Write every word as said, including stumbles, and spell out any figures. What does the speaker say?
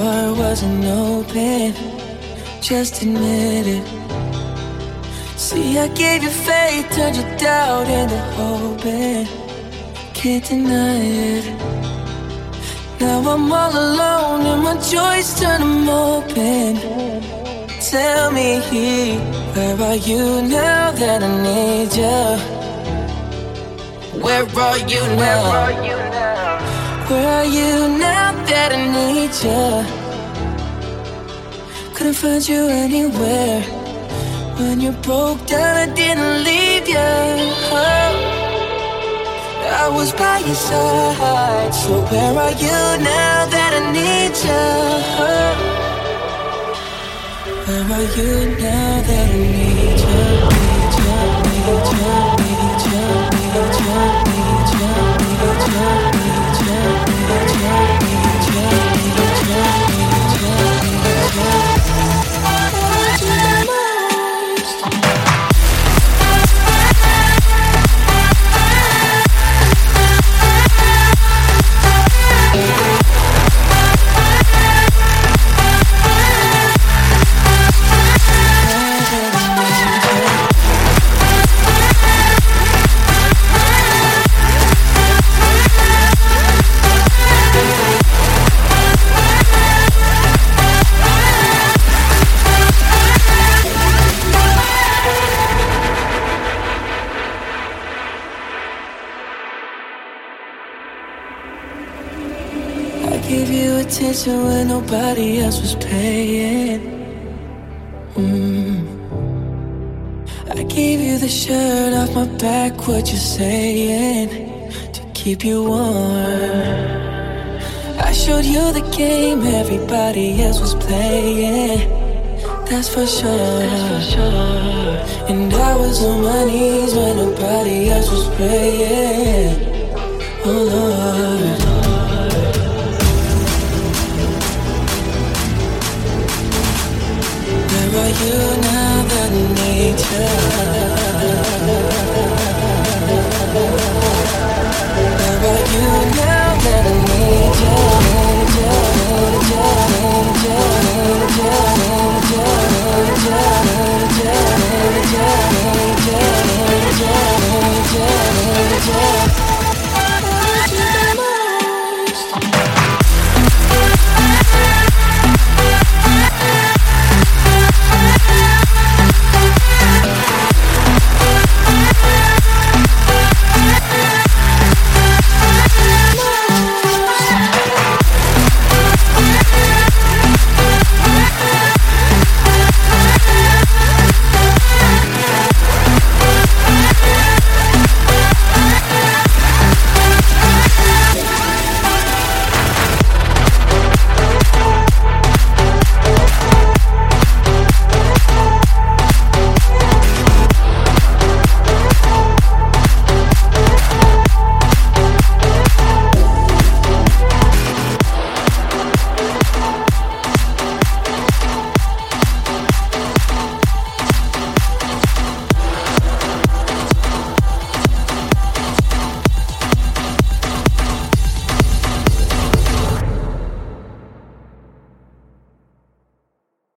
heart wasn't open, just admit it. See, I gave you faith, turned your doubt into hope, and can't deny it. Now I'm all alone and my joys turn them open. Tell me, where are you now that I need you? Where are you now? Where are you now that I need you? Couldn't find you anywhere. When you broke down, I didn't leave you. Oh, I was by your side. So where are you now that I need you? Oh, where are you now that I need you? Need you, need you, need you, need you, need you, need you, need you, need you, need you, need you, need you, need you. Gave you attention when nobody else was paying. mm. I gave you the shirt off my back, what you saying, to keep you warm. I showed you the game everybody else was playing. That's for sure, That's for sure. And I was on my knees when nobody else was praying.